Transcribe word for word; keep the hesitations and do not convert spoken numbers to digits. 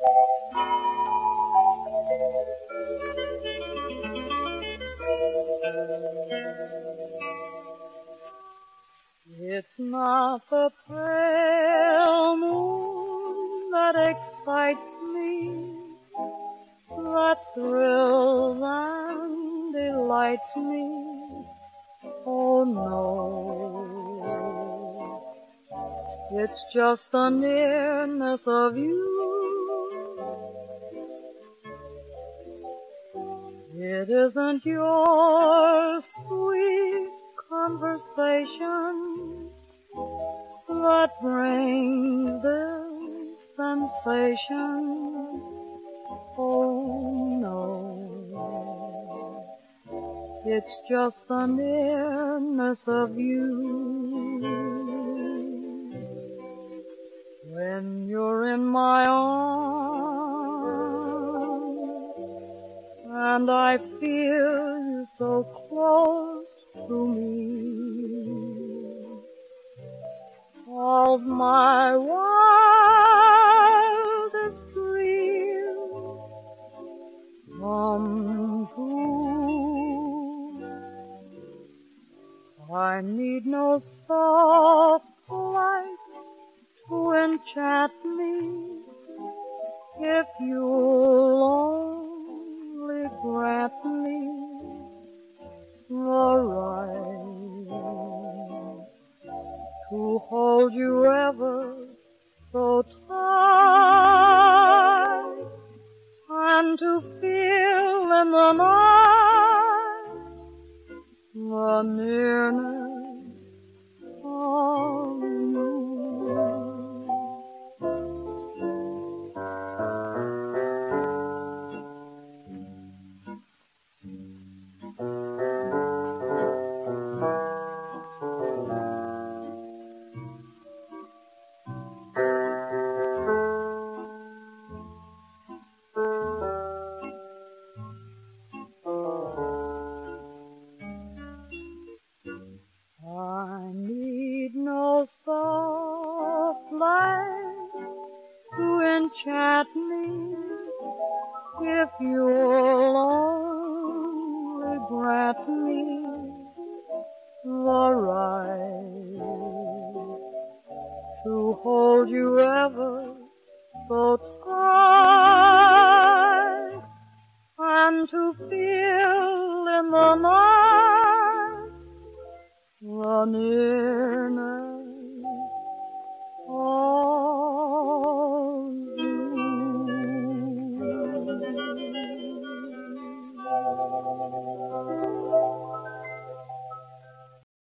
It's not the pale moon that excites me, that thrills and delights me. Oh no, it's just the nearness of you. It isn't your sweet conversation that brings this sensation. Oh no, it's just the nearness of you. When you're in my arms and I feel you so close to me, all my wildest dreams come true. I need no soft light to enchant me, if you'll only grant me the right to hold you ever so tight, and to feel in the night the nearness of you. I need no soft light to enchant me, if you'll only grant me the right to hold you ever so tight, and to feel in the night the nearness